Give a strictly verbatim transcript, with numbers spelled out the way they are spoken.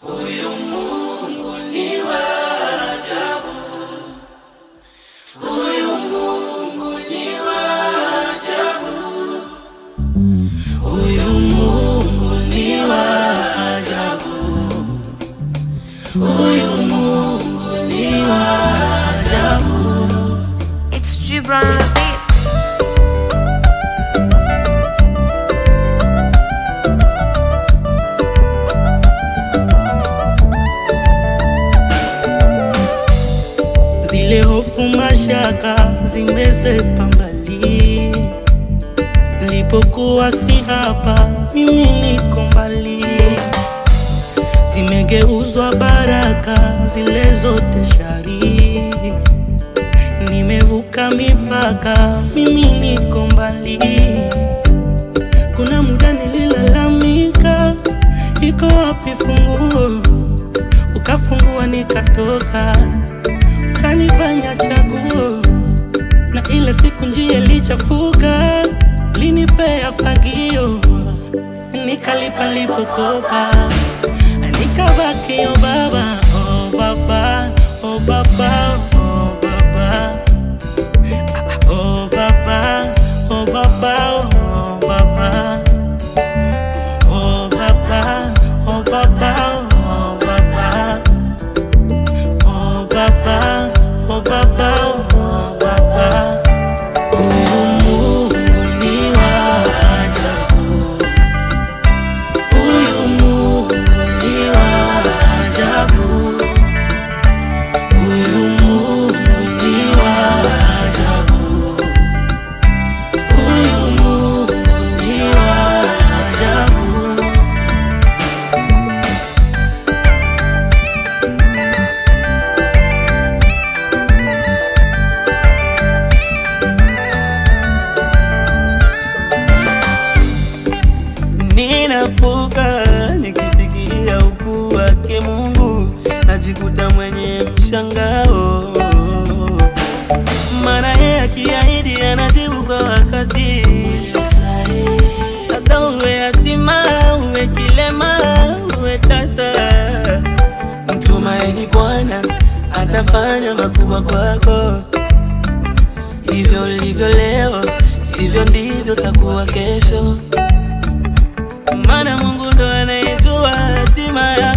Huyu Mungu ni wa ajabu. Huyu Mungu ni wa ajabu. Huyu Mungu ni wa ajabu. Huyu Mungu ni wa ajabu. It's Gibran on the beat. Zile hofu mashaka zimezepa mbali. Nilipokuwa si hapa, mimi niko mbali. Zimegeuzwa baraka, zile zote shari. Nimevuka mipaka, mimi niko mbali. Kuna muda nililalamika, iko wapi funguo? Ukafungua nikatoka, kanifanya chaguo. Na ile siku njia ilichafuka, linipea fagio. Nikalipa lipokopa, nikabaki oh baba, oh baba, oh baba, oh baba, oh baba, oh baba, oh baba, oh baba, oh baba, oh baba, oh baba, oh baba, oh baba. Huyu Mungu ni wa ajabu. Huyu Mungu ni wa ajabu. Huyu Mungu ni wa ajabu. Huyu Mungu ni wa ajabu. Ninapuka nikifikiria ukuu wake Mungu, najikuta mwenye mshangao. Maana yeye akiahidi anajibu kwa wakati. Hata uwe yatima, uwe kilema, uwe tasa, mtumaini Bwana atafanya makubwa kwako. Hivyo ulivyo leo, sivyo ndivyo takuwa kesho. Maana Mungu ndo anayejua hatima.